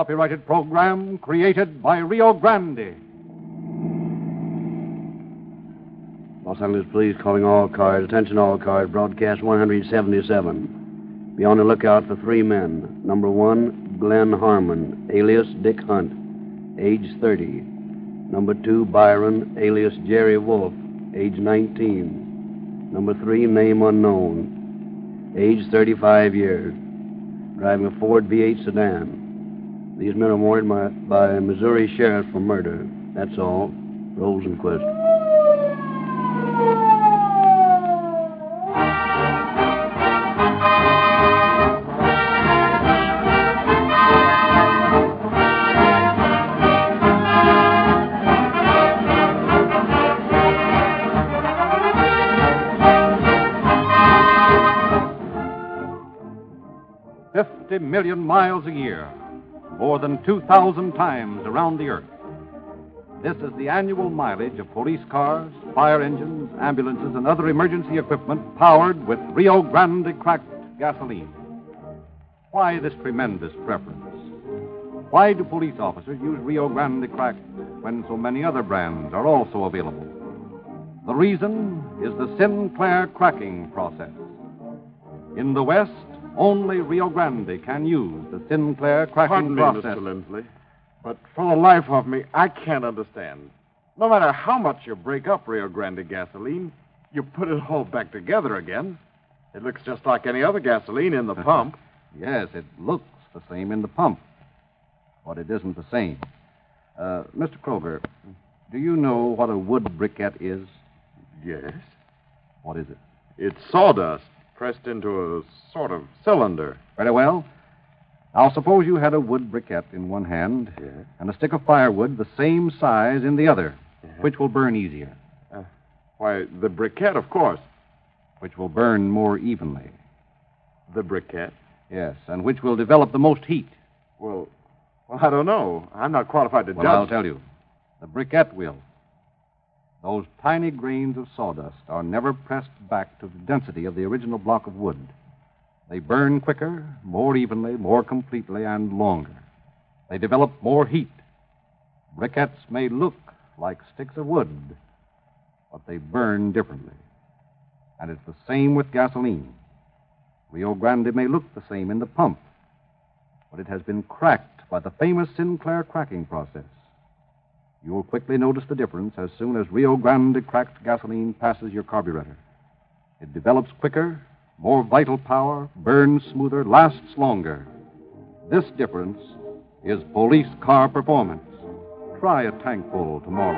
copyrighted program created by Rio Grande. Los Angeles Police calling all cars. Attention all cars. Broadcast 177. Be on the lookout for 3 men. Number 1, Glenn Harmon, alias Dick Hunt, age 30. Number 2, Byron, alias Jerry Wolf, age 19. Number 3, name unknown, age 35 years. Driving a Ford V8 sedan. These men are wanted by Missouri Sheriff for murder. That's all. Rosenquist. 50 million miles a year, more than 2,000 times around the Earth. This is the annual mileage of police cars, fire engines, ambulances, and other emergency equipment powered with Rio Grande cracked gasoline. Why this tremendous preference? Why do police officers use Rio Grande cracked when so many other brands are also available? The reason is the Sinclair cracking process. In the West, only Rio Grande can use the Sinclair cracking process. Pardon me, Mr. Lindsley, but for the life of me, I can't understand. No matter how much you break up Rio Grande gasoline, you put it all back together again. It looks just like any other gasoline in the pump. Yes, it looks the same in the pump, but it isn't the same. Mr. Kroger, do you know what a wood briquette is? Yes. What is it? It's sawdust pressed into a sort of cylinder. Very well. Now, suppose you had a wood briquette in one hand and a stick of firewood the same size in the other. Which will burn easier? Why, the briquette, of course. Which will burn more evenly? The briquette? Yes, and which will develop the most heat? Well, I don't know. I'm not qualified to judge. Well, I'll tell you. The briquette will. Those tiny grains of sawdust are never pressed back to the density of the original block of wood. They burn quicker, more evenly, more completely, and longer. They develop more heat. Briquettes may look like sticks of wood, but they burn differently. And it's the same with gasoline. Rio Grande may look the same in the pump, but it has been cracked by the famous Sinclair cracking process. You'll quickly notice the difference as soon as Rio Grande cracked gasoline passes your carburetor. It develops quicker, more vital power, burns smoother, lasts longer. This difference is police car performance. Try a tankful tomorrow.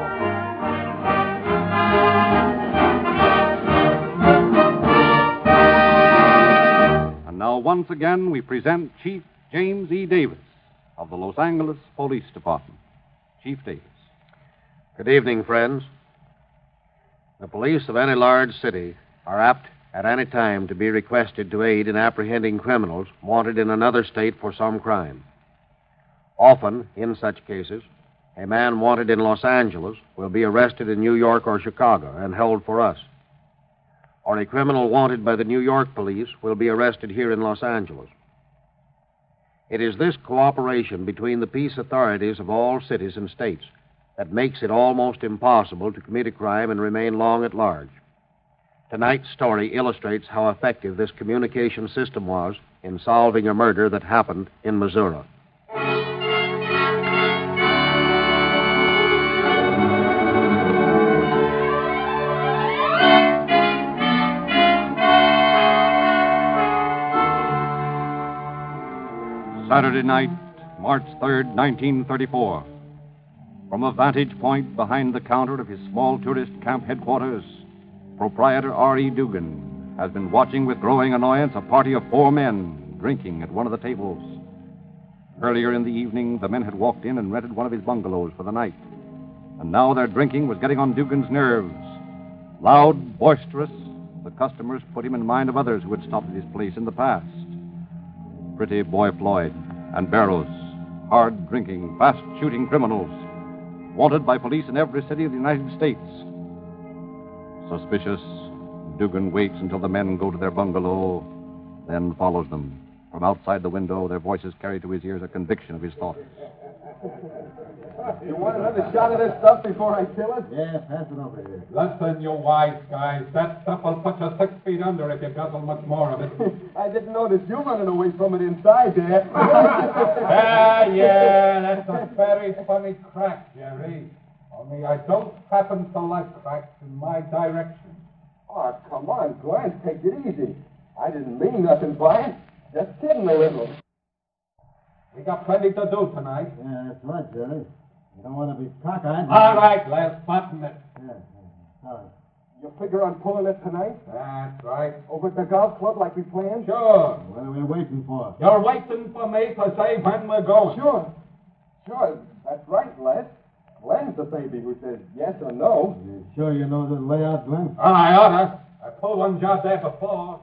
And now, once again, we present Chief James E. Davis of the Los Angeles Police Department. Chief Davis. Good evening, friends. The police of any large city are apt at any time to be requested to aid in apprehending criminals wanted in another state for some crime. Often, in such cases, a man wanted in Los Angeles will be arrested in New York or Chicago and held for us. Or a criminal wanted by the New York police will be arrested here in Los Angeles. It is this cooperation between the peace authorities of all cities and states that makes it almost impossible to commit a crime and remain long at large. Tonight's story illustrates how effective this communication system was in solving a murder that happened in Missouri. Saturday night, March 3rd, 1934. From a vantage point behind the counter of his small tourist camp headquarters, proprietor R.E. Dugan has been watching with growing annoyance a party of 4 men drinking at one of the tables. Earlier in the evening, the men had walked in and rented one of his bungalows for the night. And now their drinking was getting on Dugan's nerves. Loud, boisterous, the customers put him in mind of others who had stopped at his place in the past. Pretty Boy Floyd and Barrows, hard-drinking, fast-shooting criminals, wanted by police in every city of the United States. Suspicious, Dugan waits until the men go to their bungalow, then follows them. From outside the window, their voices carry to his ears a conviction of his thoughts. You want another shot of this stuff before I kill it? Yeah, pass it over here. Listen, you wise guys. That stuff will put you 6 feet under if you guzzle much more of it. I didn't notice you running away from it inside there. Yeah, that's a very funny crack, Jerry. Only I don't happen to like cracks in my direction. Oh, come on, Glenn. Take it easy. I didn't mean nothing by it. Just kidding a little. We got plenty to do tonight. Yeah, that's right, Jerry. You don't want to be cockeyed. All right, Les, button it. Yeah, sorry. You figure on pulling it tonight? That's right. Over at the golf club like we planned? Sure. What are we waiting for? You're waiting for me to say when we're going. Sure. Sure, that's right, Les. Glenn's the baby who says yes or no. You sure you know the layout, Glenn? I oughta. I pulled one job there before.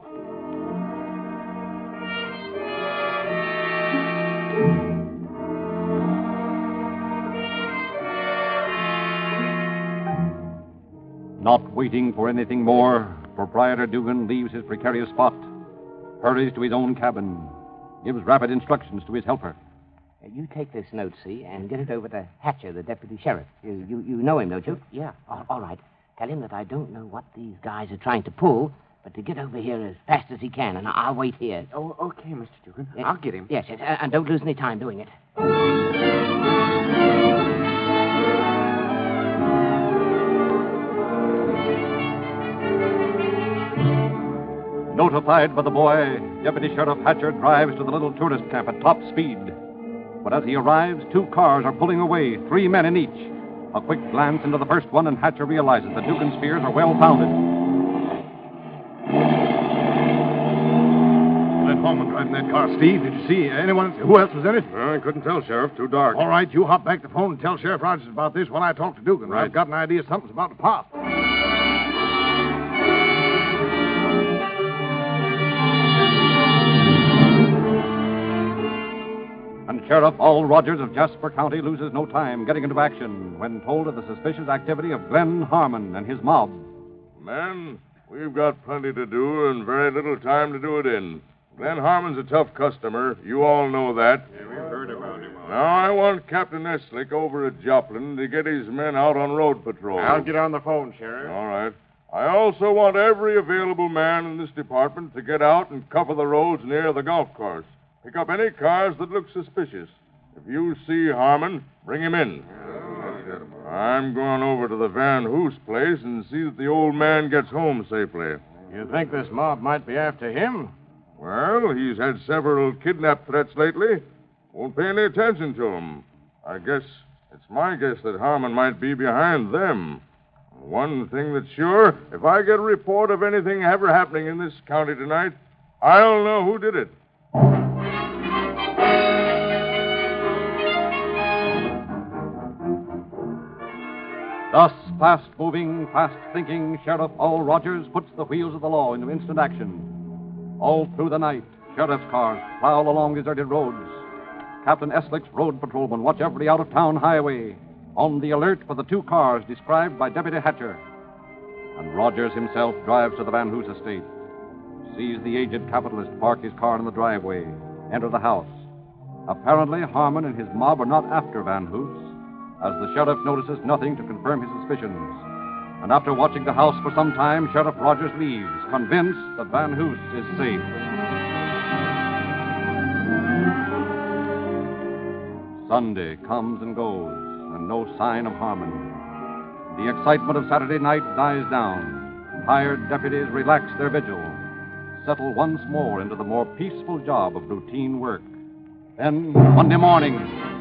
Not waiting for anything more, Proprietor Dugan leaves his precarious spot, hurries to his own cabin, gives rapid instructions to his helper. You take this note, see, and get it over to Hatcher, the deputy sheriff. You know him, don't you? Yeah. All right. Tell him that I don't know what these guys are trying to pull, but to get over here as fast as he can, and I'll wait here. Oh, okay, Mr. Dugan. I'll get him. Yes, and don't lose any time doing it. Notified by the boy, Deputy Sheriff Hatcher drives to the little tourist camp at top speed. But as he arrives, 2 cars are pulling away, 3 men in each. A quick glance into the first one, and Hatcher realizes that Dugan's fears are well founded. That Holman driving that car, Steve. Did you see anyone? Who else was in it? I couldn't tell, Sheriff. Too dark. All right, you hop back to the phone and tell Sheriff Rogers about this while I talk to Dugan. Right. I've got an idea something's about to pop. And Sheriff Al Rogers of Jasper County loses no time getting into action when told of the suspicious activity of Glenn Harmon and his mob. Men, we've got plenty to do and very little time to do it in. Glenn Harmon's a tough customer. You all know that. Yeah, we've heard about him. Now, I want Captain Eslick over at Joplin to get his men out on road patrol. I'll get on the phone, Sheriff. All right. I also want every available man in this department to get out and cover the roads near the golf course. Pick up any cars that look suspicious. If you see Harmon, bring him in. I'm going over to the Van Hoos place and see that the old man gets home safely. You think this mob might be after him? Well, he's had several kidnap threats lately. Won't pay any attention to him. I guess it's my guess that Harmon might be behind them. One thing that's sure, if I get a report of anything ever happening in this county tonight, I'll know who did it. Thus, fast-moving, fast-thinking Sheriff Al Rogers puts the wheels of the law into instant action. All through the night, sheriff's cars plow along deserted roads. Captain Eslick's road patrolmen watch every out-of-town highway, on the alert for the 2 cars described by Deputy Hatcher. And Rogers himself drives to the Van Hoos estate, sees the aged capitalist park his car in the driveway, enter the house. Apparently, Harmon and his mob are not after Van Hoos, as the sheriff notices nothing to confirm his suspicions. And after watching the house for some time, Sheriff Rogers leaves, convinced that Van Hoos is safe. Sunday comes and goes, and no sign of Harmon. The excitement of Saturday night dies down. Tired deputies relax their vigil, settle once more into the more peaceful job of routine work. Then, Monday morning.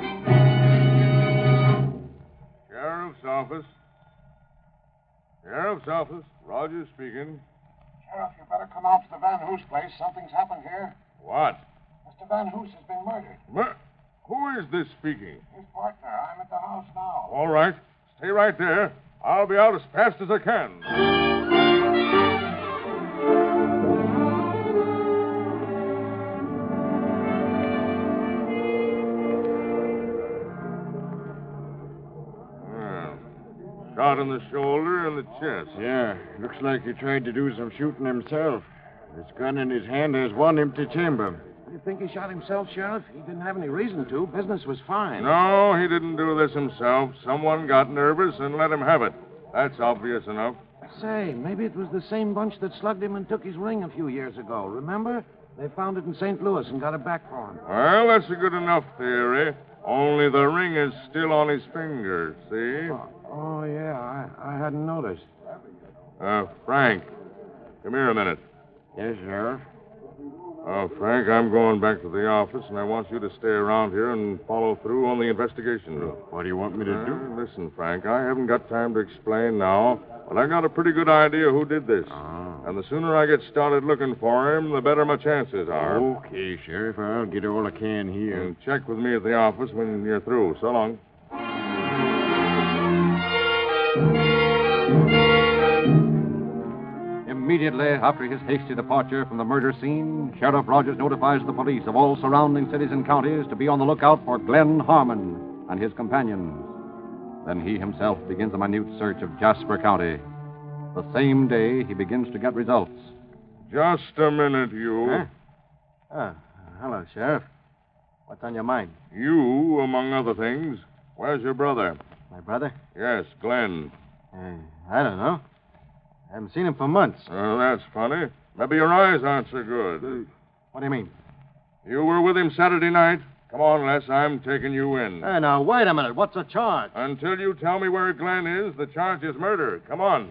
Sheriff's office. Sheriff's office. Rogers speaking. Sheriff, you better come out to the Van Hoos place. Something's happened here. What? Mr. Van Hoos has been murdered. Who is this speaking? His partner. I'm at the house now. All right. Stay right there. I'll be out as fast as I can. Shot in the shoulder and the chest. Yeah, looks like he tried to do some shooting himself. His gun in his hand has one empty chamber. you think he shot himself, Sheriff? He didn't have any reason to. Business was fine. No, he didn't do this himself. Someone got nervous and let him have it. That's obvious enough. Say, maybe it was the same bunch that slugged him and took his ring a few years ago. Remember? They found it in St. Louis and got it back for him. Well, that's a good enough theory. Only the ring is still on his finger, see? Oh yeah, I hadn't noticed. Frank, come here a minute. Yes, Sheriff. Frank, I'm going back to the office, and I want you to stay around here and follow through on the investigation. What do you want me to do? Listen, Frank, I haven't got time to explain now, but I got a pretty good idea who did this. And the sooner I get started looking for him, the better my chances are. Okay, Sheriff. I'll get all I can here. And check with me at the office when you're through. So long. Immediately after his hasty departure from the murder scene, Sheriff Rogers notifies the police of all surrounding cities and counties to be on the lookout for Glenn Harmon and his companions. Then he himself begins a minute search of Jasper County. The same day, he begins to get results. Just a minute, you. Huh? Hello, Sheriff. What's on your mind? You, among other things. Where's your brother? My brother? Yes, Glenn. I don't know. I haven't seen him for months. Well, that's funny. Maybe your eyes aren't so good. What do you mean? You were with him Saturday night. Come on, Les, I'm taking you in. Hey, now, wait a minute. What's the charge? Until you tell me where Glenn is, the charge is murder. Come on.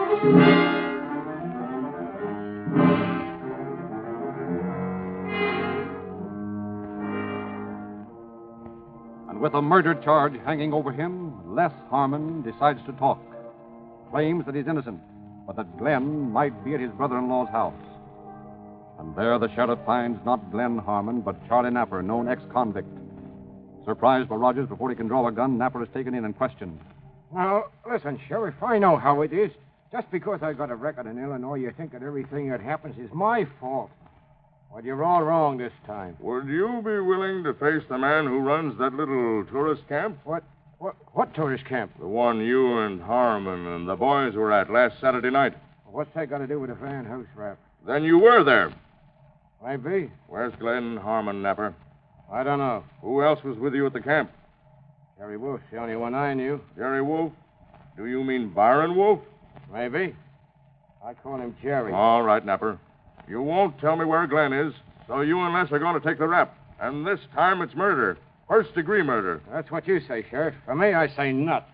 And with a murder charge hanging over him, Les Harmon decides to talk. Claims that he's innocent, but that Glenn might be at his brother-in-law's house. And there the sheriff finds not Glenn Harmon, but Charlie Napper, known ex-convict. Surprised by Rogers before he can draw a gun, Napper is taken in and questioned. Now, listen, Sheriff, I know how it is. Just because I got a record in Illinois, you think that everything that happens is my fault. Well, you're all wrong this time. Would you be willing to face the man who runs that little tourist camp? What tourist camp? The one you and Harmon and the boys were at last Saturday night. What's that got to do with a Van House rap? Then you were there. Maybe. Where's Glenn Harmon, Napper? I don't know. Who else was with you at the camp? Jerry Wolf's the only one I knew. Jerry Wolf? Do you mean Byron Wolf? Maybe. I call him Jerry. All right, Napper. You won't tell me where Glenn is, so you and Les are going to take the rap. And this time it's murder. First-degree murder. That's what you say, Sheriff. For me, I say nut.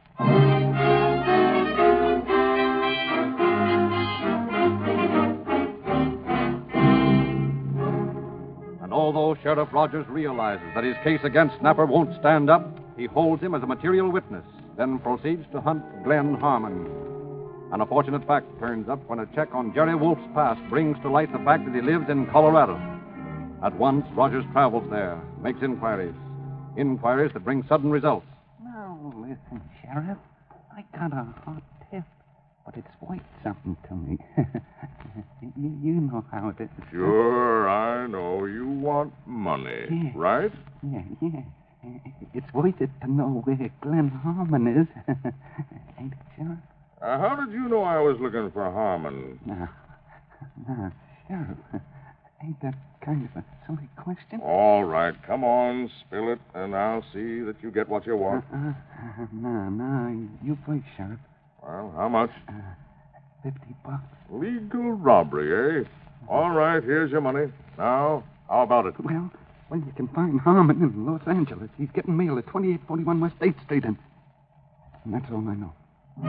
And although Sheriff Rogers realizes that his case against Napper won't stand up, he holds him as a material witness, then proceeds to hunt Glenn Harmon. An unfortunate fact turns up when a check on Jerry Wolf's past brings to light the fact that he lives in Colorado. At once, Rogers travels there, makes inquiries that bring sudden results. Now, listen, Sheriff. I got a hot tip, but it's worth something to me. you know how it is. Sure, I know. You want money, right? Yeah. It's worth it to know where Glenn Harmon is. Ain't it, Sheriff? How did you know I was looking for Harmon? No, Sheriff. Ain't that kind of a silly question? All right, come on, spill it, and I'll see that you get what you want. No, you first, Sheriff. Well, how much? $50. Legal robbery, eh? All right, here's your money. Now, how about it? Well, you can find Harmon in Los Angeles. He's getting mail at 2841 West 8th Street, and that's all I know.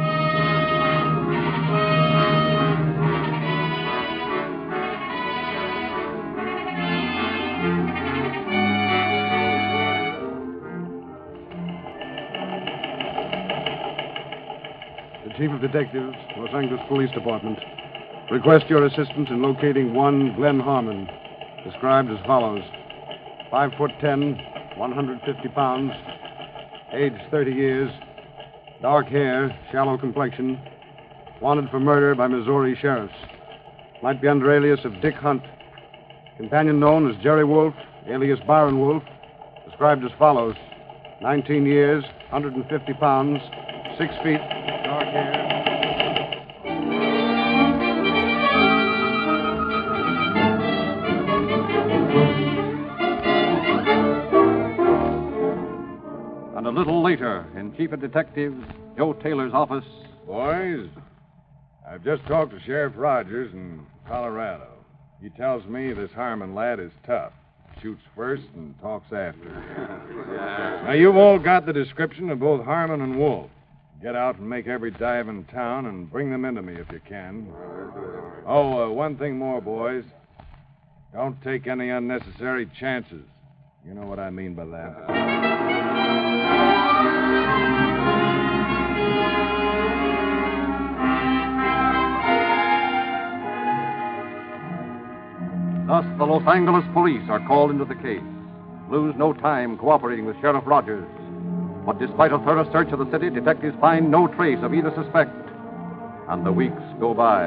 Chief of Detectives, Los Angeles Police Department. Request your assistance in locating one Glenn Harmon, described as follows. 5'10", 150 pounds, age 30 years, dark hair, shallow complexion, wanted for murder by Missouri sheriffs. Might be under alias of Dick Hunt. Companion known as Jerry Wolf, alias Byron Wolf, described as follows. 19 years, 150 pounds, 6 feet, dark hair. little later, in Chief of Detectives Joe Taylor's office. Boys, I've just talked to Sheriff Rogers in Colorado. He tells me this Harmon lad is tough. Shoots first and talks after. Now, you've all got the description of both Harmon and Wolf. Get out and make every dive in town and bring them into me if you can. Oh, one thing more, boys. Don't take any unnecessary chances. You know what I mean by that. Thus, the Los Angeles police are called into the case. Lose no time cooperating with Sheriff Rogers. But despite a thorough search of the city, detectives find no trace of either suspect. And the weeks go by.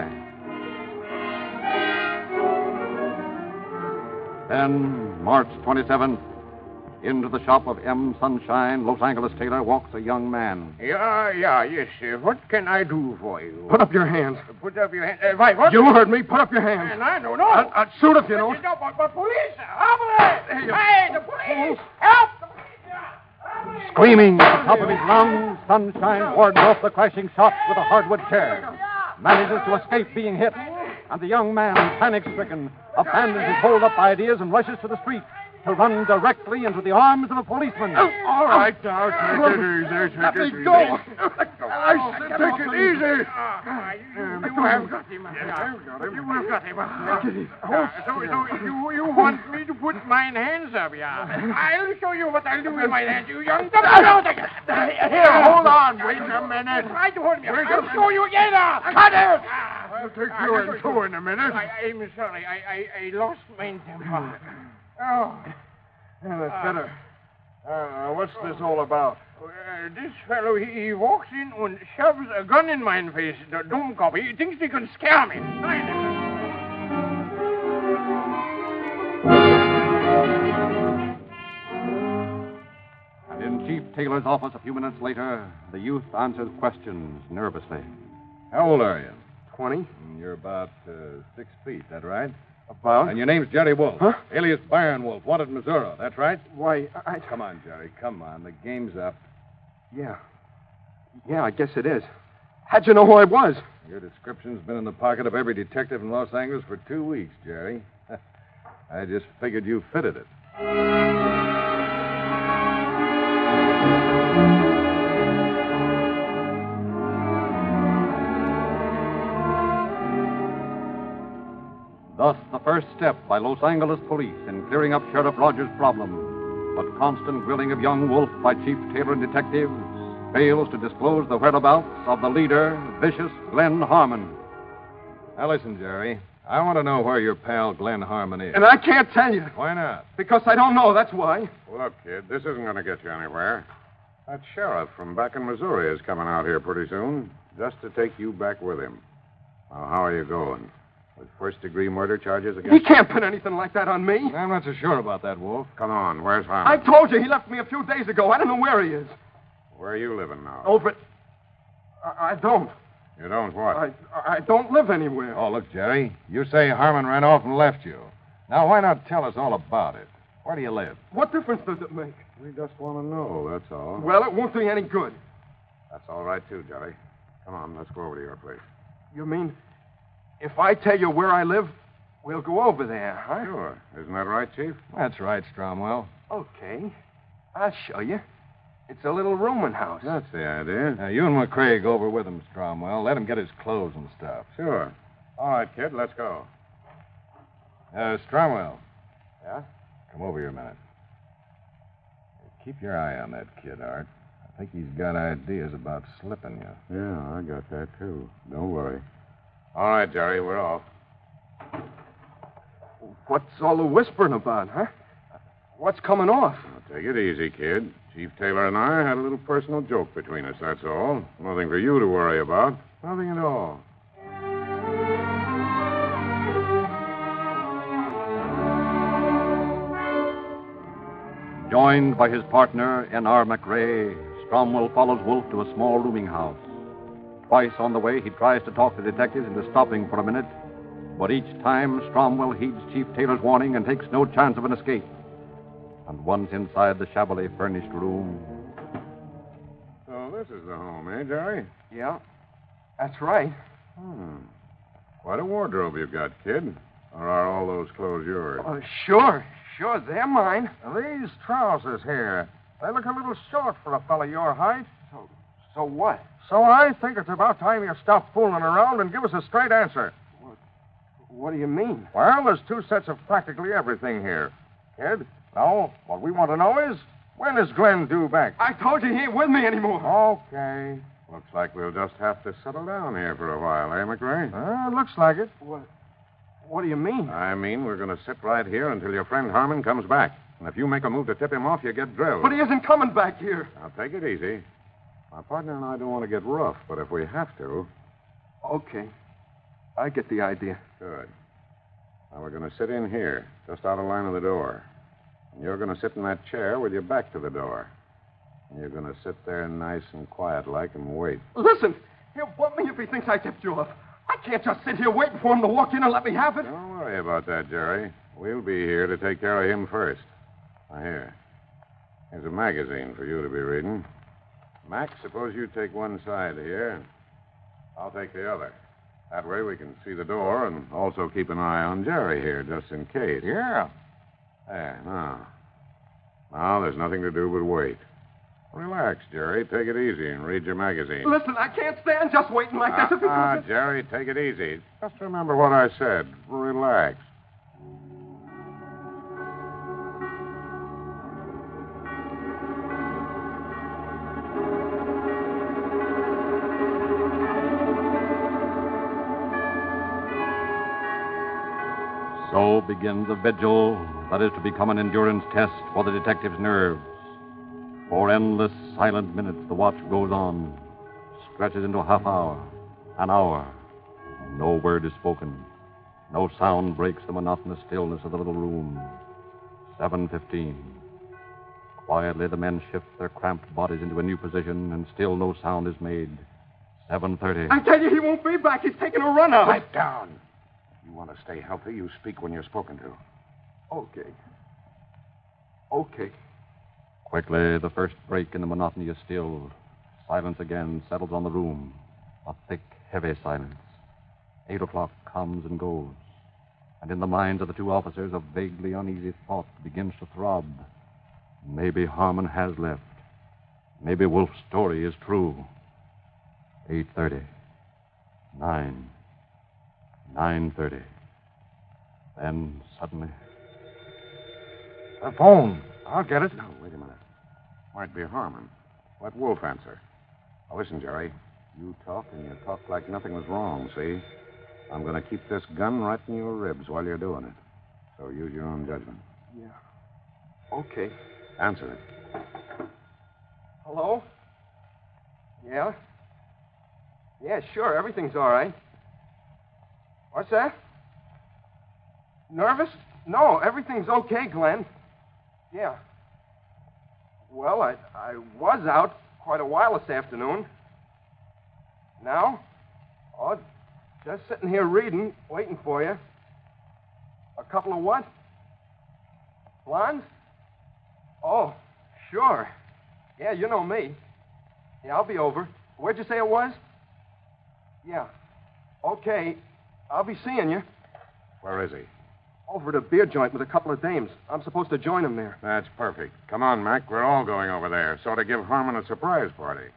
Then, March 27th, into the shop of M. Sunshine, Los Angeles tailor, walks a young man. Yes, sir. What can I do for you? Put up your hands. Put up your hands. Why, what? You heard me. Put up your hands. And I don't know. I'll shoot if you don't. But police! Hey, the police! Help! Screaming at the top of his lungs, Sunshine wards off the crashing shots with a hardwood chair. Manages to escape being hit. And the young man, panic-stricken, abandons his hold-up ideas and rushes to the street to run directly into the arms of a policeman. All right, now, take it easy. Let me go. I said take it easy. You have got him. You have got him. So you want me to put my hands up, yeah? I'll show you what I'll do with my hands, you young... Here, hold on. Wait a minute. Try to hold me. I'll show you again. Cut it. I'll take you in two in a minute. I'm sorry. I lost my temper. Oh. Yeah, that's better. What's this all about? This fellow, he walks in and shoves a gun in my face. Don't copy. He thinks he can scare me. And in Chief Taylor's office a few minutes later, the youth answers questions nervously. How old are you? 20. You're about 6 feet, that right? About? And your name's Jerry Wolf. Huh? Alias Byron Wolf, wanted in Missouri. That's right? Why, Come on, Jerry. Come on. The game's up. Yeah. Yeah, I guess it is. How'd you know who I was? Your description's been in the pocket of every detective in Los Angeles for 2 weeks, Jerry. I just figured you fitted it. Thus, the first step by Los Angeles police in clearing up Sheriff Rogers' problem. But constant grilling of young Wolf by Chief Taylor and detectives fails to disclose the whereabouts of the leader, vicious Glenn Harmon. Now, listen, Jerry. I want to know where your pal Glenn Harmon is. And I can't tell you. Why not? Because I don't know, that's why. Look, kid, this isn't going to get you anywhere. That sheriff from back in Missouri is coming out here pretty soon, just to take you back with him. Now, how are you going? With first-degree murder charges against He can't put anything like that on me. I'm not so sure about that, Wolf. Come on, where's Harmon? I told you he left me a few days ago. I don't know where he is. Where are you living now? Oh, but I don't. You don't what? I don't live anywhere. Oh, look, Jerry. You say Harmon ran off and left you. Now, why not tell us all about it? Where do you live? What difference does it make? We just want to know, that's all. Well, it won't do you any good. That's all right, too, Jerry. Come on, let's go over to your place. You mean if I tell you where I live, we'll go over there, huh? Sure. Isn't that right, Chief? That's right, Stromwell. Okay. I'll show you. It's a little rooming house. That's the idea. Now, you and McCrae go over with him, Stromwell. Let him get his clothes and stuff. Sure. All right, kid, let's go. Stromwell. Yeah? Come over here a minute. Keep your eye on that kid, Art. I think he's got ideas about slipping you. Yeah, I got that, too. Don't worry. All right, Jerry, we're off. What's all the whispering about, huh? What's coming off? Now, take it easy, kid. Chief Taylor and I had a little personal joke between us, that's all. Nothing for you to worry about. Nothing at all. Joined by his partner, N.R. McRae, Stromwell follows Wolf to a small rooming house. Twice on the way, he tries to talk the detectives into stopping for a minute, but each time Stromwell heeds Chief Taylor's warning and takes no chance of an escape. And once inside the shabbily furnished room, This is the home, eh, Jerry? Yeah, that's right. Quite a wardrobe you've got, kid. Or are all those clothes yours? Sure, they're mine. These trousers here, they look a little short for a fellow your height. So what? So I think it's about time you stop fooling around and give us a straight answer. What do you mean? Well, there's two sets of practically everything here. Kid, now, what we want to know is, when is Glenn due back? I told you he ain't with me anymore. Okay. Looks like we'll just have to settle down here for a while, eh, McRae? Looks like it. What do you mean? I mean, we're going to sit right here until your friend Harmon comes back. And if you make a move to tip him off, you get drilled. But he isn't coming back here. Now, take it easy. My partner and I don't want to get rough, but if we have to... Okay. I get the idea. Good. Now, we're going to sit in here, just out of line of the door. And you're going to sit in that chair with your back to the door. And you're going to sit there nice and quiet-like and wait. Listen, he'll bump me if he thinks I tipped you off. I can't just sit here waiting for him to walk in and let me have it. Don't worry about that, Jerry. We'll be here to take care of him first. Now, here's a magazine for you to be reading. Max, suppose you take one side here, and I'll take the other. That way we can see the door and also keep an eye on Jerry here, just in case. Yeah. There, now. Now, there's nothing to do but wait. Relax, Jerry. Take it easy and read your magazine. Listen, I can't stand just waiting like this. Jerry, take it easy. Just remember what I said. Relax. So begins a vigil that is to become an endurance test for the detective's nerves. For endless silent minutes, the watch goes on, stretches into a half hour, an hour. No word is spoken. No sound breaks the monotonous stillness of the little room. 7:15. Quietly, the men shift their cramped bodies into a new position, and still no sound is made. 7:30. I tell you, he won't be back. He's taking a run out. Pipe down. If you want to stay healthy, you speak when you're spoken to. Okay. Quickly, the first break in the monotony is stilled. Silence again settles on the room. A thick, heavy silence. 8 o'clock comes and goes. And in the minds of the two officers, a vaguely uneasy thought begins to throb. Maybe Harmon has left. Maybe Wolf's story is true. 8:30. 9. 9:30. Then, suddenly... The phone. I'll get it. No, wait a minute. Might be Harmon. Let Wolf answer. Now, listen, Jerry. You talk, and you talk like nothing was wrong, see? I'm going to keep this gun right in your ribs while you're doing it. So use your own judgment. Yeah. Okay. Answer it. Hello? Yeah? Yeah, sure. Everything's all right. What's that? Nervous? No, everything's okay, Glenn. Yeah. Well, I was out quite a while this afternoon. Now? Oh, just sitting here reading, waiting for you. A couple of what? Blondes? Oh, sure. Yeah, you know me. Yeah, I'll be over. Where'd you say it was? Yeah. Okay. I'll be seeing you. Where is he? Over at a beer joint with a couple of dames. I'm supposed to join him there. That's perfect. Come on, Mac. We're all going over there. So to give Harmon a surprise party.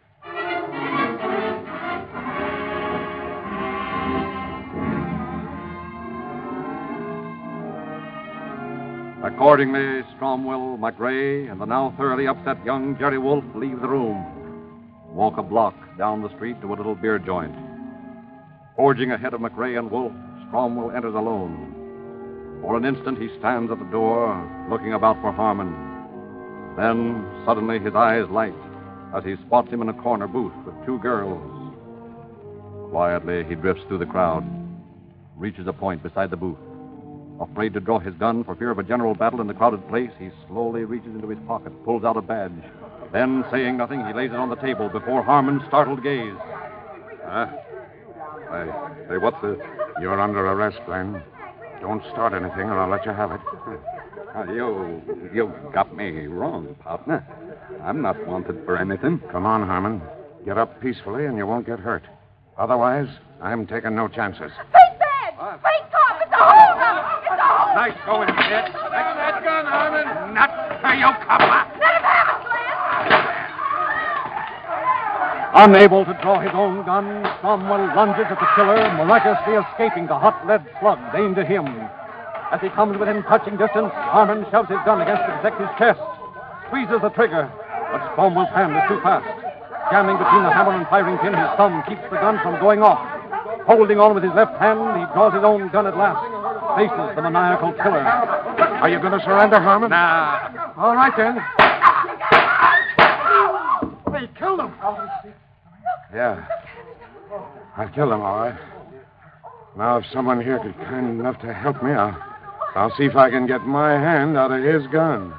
Accordingly, Stromwell, McRae, and the now thoroughly upset young Jerry Wolf leave the room. Walk a block down the street to a little beer joint. Forging ahead of McRae and Wolf, Stromwell enters alone. For an instant, he stands at the door, looking about for Harmon. Then, suddenly, his eyes light as he spots him in a corner booth with two girls. Quietly, he drifts through the crowd, reaches a point beside the booth. Afraid to draw his gun for fear of a general battle in the crowded place, he slowly reaches into his pocket, pulls out a badge. Then, saying nothing, he lays it on the table before Harmon's startled gaze. Hey, what's this? You're under arrest, Glenn. Don't start anything or I'll let you have it. You got me wrong, partner. I'm not wanted for anything. Come on, Harmon. Get up peacefully and you won't get hurt. Otherwise, I'm taking no chances. Fake bag! Fake cop! It's a holdup! It's a holdup! Nice going, kid. Take that gun, Harmon. Not for you, copper. Let him have it, Glenn! Unable to draw his own gun, Cromwell lunges at the killer, miraculously escaping the hot lead slug aimed at him. As he comes within touching distance, Harmon shoves his gun against the detective's chest, squeezes the trigger, but Cromwell's hand is too fast. Jamming between the hammer and firing pin, his thumb keeps the gun from going off. Holding on with his left hand, he draws his own gun at last, faces the maniacal killer. Are you going to surrender, Harmon? Nah. All right, then. They killed him. Yeah. I've killed him, all right. Now, if someone here could kind enough to help me, I'll see if I can get my hand out of his gun.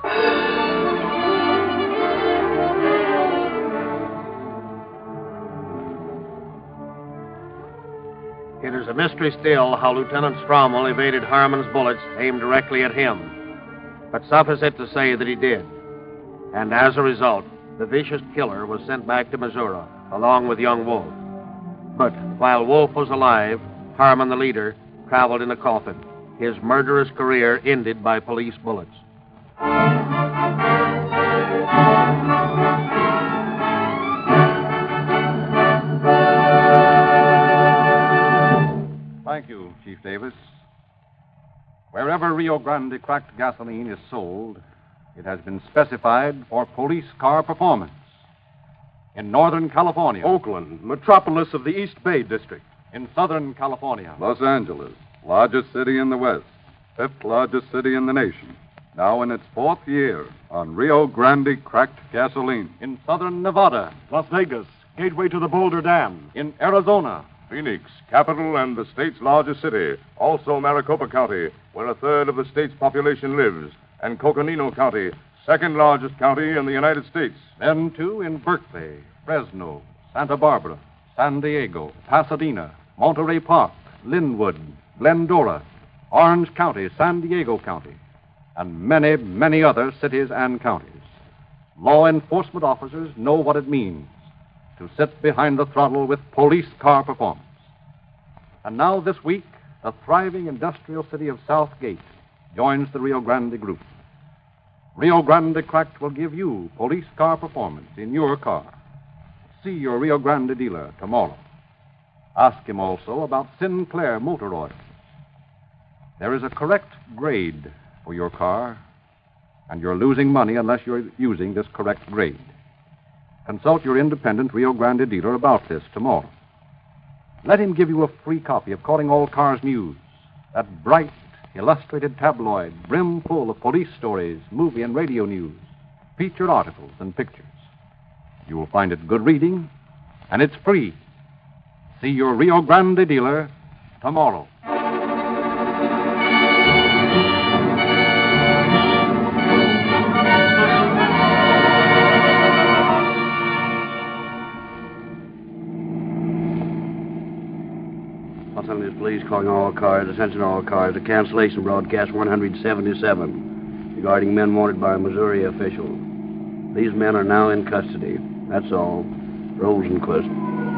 It is a mystery still how Lieutenant Strommel evaded Harmon's bullets aimed directly at him. But suffice it to say that he did. And as a result, the vicious killer was sent back to Missouri, along with young Wolf. But while Wolf was alive, Harmon, the leader, traveled in a coffin, his murderous career ended by police bullets. Thank you, Chief Davis. Wherever Rio Grande cracked gasoline is sold, it has been specified for police car performance. In Northern California. Oakland, metropolis of the East Bay District. In Southern California. Los Angeles, largest city in the West, fifth largest city in the nation. Now in its fourth year on Rio Grande cracked gasoline. In Southern Nevada. Las Vegas, gateway to the Boulder Dam. In Arizona. Phoenix, capital and the state's largest city. Also Maricopa County, where a third of the state's population lives. And Coconino County, second largest county in the United States. Then, too, in Berkeley, Fresno, Santa Barbara, San Diego, Pasadena, Monterey Park, Linwood, Glendora, Orange County, San Diego County, and many, many other cities and counties. Law enforcement officers know what it means to sit behind the throttle with police car performance. And now this week, the thriving industrial city of Southgate joins the Rio Grande group. Rio Grande Cracked will give you police car performance in your car. See your Rio Grande dealer tomorrow. Ask him also about Sinclair motor oils. There is a correct grade for your car, and you're losing money unless you're using this correct grade. Consult your independent Rio Grande dealer about this tomorrow. Let him give you a free copy of Calling All Cars News, that bright, illustrated tabloid brim full of police stories, movie and radio news, featured articles and pictures. You will find it good reading, and it's free. See your Rio Grande dealer tomorrow. Los Angeles Police calling all cars, attention all cars, a cancellation broadcast 177 regarding men wanted by a Missouri official. These men are now in custody. That's all. Rosenquist.